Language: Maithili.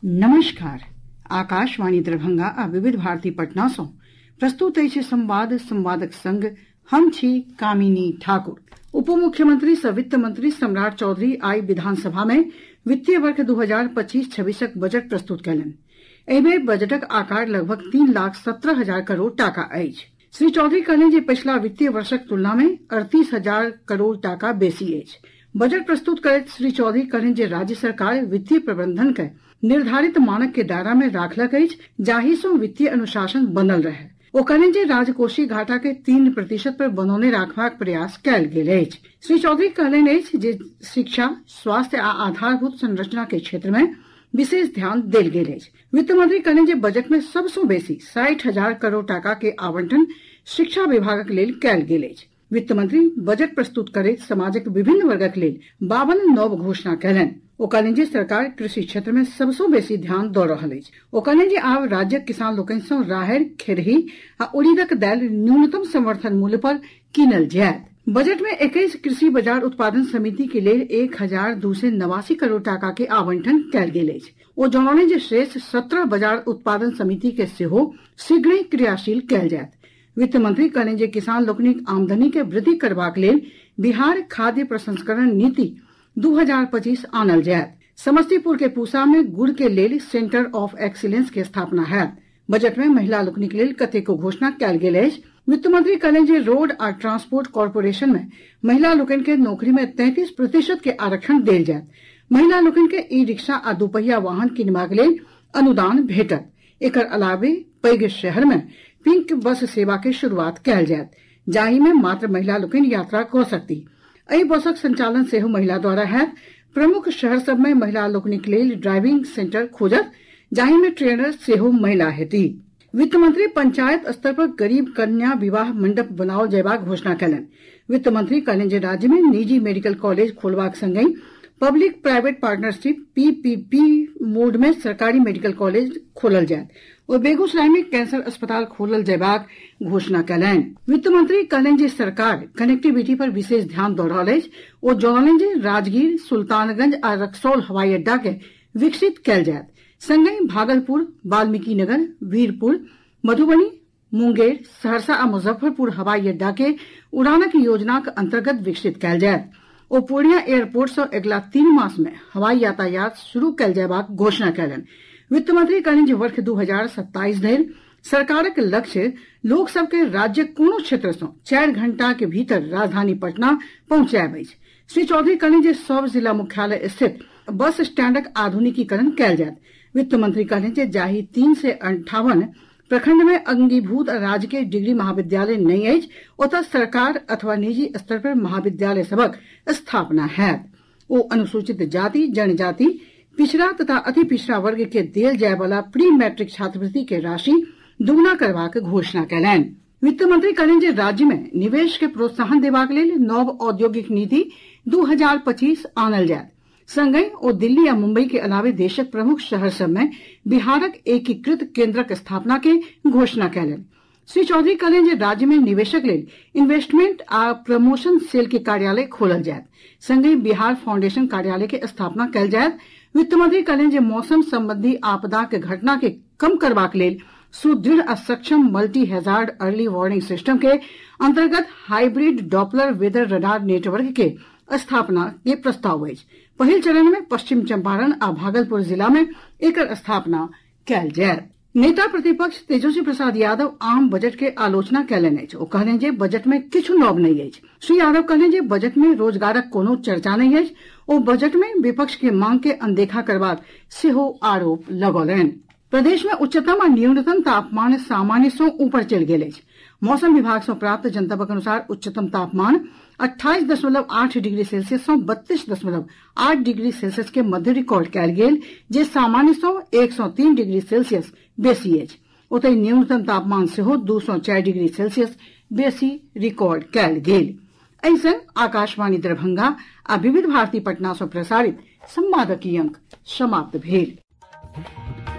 नमस्कार। आकाशवाणी दरभंगा आ विविध भारती पटना सँ प्रस्तुत अछि संवादक संग हम छी कामिनी ठाकुर। उप मुख्यमंत्री सह वित्त मंत्री सम्राट चौधरी आई विधानसभा में वित्तीय वर्ष 2025-26 बजट प्रस्तुत कयलनि। एहि बेर बजटक आकार लगभग 3,17,000 करोड़ टाका अछि। श्री चौधरी कहलनि जे पछिला वित्तीय वर्षक तुलना में 38,000 करोड़ टाका बेसी अछि। बजट प्रस्तुत करैत श्री चौधरी कहलनि जे राज्य सरकार वित्तीय प्रबंधन के निर्धारित मानक के दायरा में राखलक अछि, जाहि सँ वित्तीय अनुशासन बनल रहै। ओ कहलनि जे राजकोषीय घाटा के 3% पर बनौने राखबाक प्रयास कयल गेल अछि। श्री चौधरी कहलनि अछि जे शिक्षा, स्वास्थ्य आ आधारभूत संरचना के क्षेत्र में विशेष ध्यान देल गेल अछि। वित्त मंत्री कहलनि जे बजट में सबसँ बेसी 60,000 करोड़ टाका के आवंटन शिक्षा विभागक लेल कयल गेल अछि। वित्त मंत्री बजट प्रस्तुत करैत समाजक विभिन्न वर्गक लेल 52 नव घोषणा कयलनि। ओ कहलनि जे सरकार कृषि क्षेत्र में सबसँ बेसी ध्यान दऽ रहल अछि। ओ कहलनि जे आब राज्यक किसान लोकनि सँ राहरि, खेरही आ उड़ीदक दालि न्यूनतम समर्थन मूल्य पर कीनल जायत। बजट में 21 कृषि बाजार उत्पादन समिति के लेल 1,289 करोड़ टाका के आवंटन कयल गेल अछि। ओ जनौलनि जे शेष 17 बाजार उत्पादन समिति के सेहो शीघ्रहि क्रियाशील कयल जायत। वित्त मंत्री कहलनि जे किसान लोकनिक आमदनी के वृद्धि करबाक लेल बिहार खाद्य प्रसंस्करण नीति 2025 आनल जायत। समस्तीपुर के पूसा में गुड़ के लेल सेंटर ऑफ एक्सीलेंस के स्थापना हैत। बजट में महिला लोकनिक लेल कतेको घोषणा कयल गेल अछि। वित्त मंत्री कहलनि जे रोड आ ट्रांसपोर्ट कॉर्पोरेशन में महिला लोकनि के नौकरी में 33% के आरक्षण देल जायत। महिला लोकनि के ई रिक्शा आ दुपहिया वाहन किनबाक लेल अनुदान भेटत। एकर अलावे पैघ शहर में पिंक बस सेवा के शुरुआत कयल जायत, जाहि में मात्र महिला लोकनि यात्रा कऽ सकती। एहि बसक संचालन सेहो महिला द्वारा हैत। प्रमुख शहर सभ में महिला लोकनिक लेल ड्राइविंग सेंटर खोजत, जाहि में ट्रेनर सेहो महिला हेती। वित्त मंत्री पंचायत स्तर पर गरीब कन्या विवाह मंडप बनाओल जयबाक घोषणा कयलनि। वित्त मंत्री कहलनि जे राज्य में निजी मेडिकल कॉलेज खोलबाक संगहि public private partnership PPP mode में सरकारी मेडिकल कॉलेज खोलल जायत। ओ बेगूसराय में कैंसर अस्पताल खोलल जयबाक घोषणा कयलनि। वित्त मंत्री कहलनि जे सरकार कनेक्टिविटी पर विशेष ध्यान दऽ रहल अछि। ओ जनौलनि जे राजगीर, सुल्तानगंज आ रक्सौल हवाई अड्डा के विकसित कयल जायत। संगहि भागलपुर, वाल्मीकिनगर, वीरपुर, मधुबनी, मुंगेर, सहरसा आ मुजफ्फरपुर हवाई अड्डा के उड़ानक योजनाक अंतर्गत विकसित कयल जायत। ओ पूर्णिया एयरपोर्ट सँ अगिला 3 मास में हवाई यातायात शुरू कयल जयबाक घोषणा कयलनि। वित्त मंत्री कहलनि जे वर्ष 2027 धरि सरकारक लक्ष्य लोक सभ के राज्यक कोनो क्षेत्र सँ 4 घंटा के भीतर राजधानी पटना पहुंचायब अछि। श्री चौधरी कहलनि जे सभ जिला मुख्यालय स्थित बस स्टैंडक आधुनिकीकरण कयल जायत। वित्त मंत्री कहलनि जे जाहि 358 प्रखंड में अंगीभूत राजकीय डिग्री महाविद्यालय नहीं अछि, ओतऽ सरकार अथवा निजी स्तर पर महाविद्यालय सभक स्थापना हैत। ओ अनुसूचित जाति, जनजाति, पिछड़ा तथा अति पिछड़ा वर्ग के देल जाय वाला प्री मैट्रिक छात्रवृत्ति के राशि दुगुना करबाक घोषणा कयलनि। वित्त मंत्री कहलनि जे राज्य में निवेश के प्रोत्साहन देबाक लेल नव औद्योगिक नीति 2025 आनल जायत। संगहि ओ दिल्ली आ मुंबई के अलावे देशक प्रमुख शहर सभ में बिहारक एकीकृत केंद्रक स्थापना के घोषणा कयलनि। श्री चौधरी कहलनि जे राज्य में निवेशक लेल इन्वेस्टमेंट आ प्रमोशन सेल के कार्यालय खोलल जायत। संगहि बिहार फाउंडेशन कार्यालय के स्थापना कयल जायत। वित्त मंत्री कहलनि जे मौसम संबंधी आपदाक घटना के कम करबाक लेल सुदृढ़ आ सक्षम multi hazard early warning system के अंतर्गत hybrid Doppler weather radar network के स्थापना के प्रस्ताव अछि। पहिल चरण में पश्चिम चंपारण आ भागलपुर जिला में एकर स्थापना कयल जायत। नेता प्रतिपक्ष तेजस्वी प्रसाद यादव आम बजट के आलोचना कयलनि अछि। ओ कहलनि जे बजट में किछु नव नहि अछि। श्री यादव कहलनि जे बजट में रोजगारक कोनो चर्चा नहि अछि। ओ बजट में विपक्ष के मांग के अनदेखा करबाक सेहो आरोप लगौलनि। प्रदेश में उच्चतम आ न्यूनतम तापमान सामान्य सँ ऊपर चलि गेल अछि। मौसम विभाग सँ प्राप्त जनतबक अनुसार उच्चतम तापमान 28.8 डिग्री सेल्सियस सँ 32.8 डिग्री सेल्सियस के मध्य रिकॉर्ड कयल गेल, जे सामान्य सँ 103 डिग्री सेल्सियस बेसी अछि। ओतहि न्यूनतम तापमान सेहो 204 डिग्री सेल्सियस बेसी रिकॉर्ड कयल गेल। एहि संग आकाशवाणी दरभंगा आ विविध भारती पटना सँ प्रसारित संवादक ई अंक समाप्त भेल।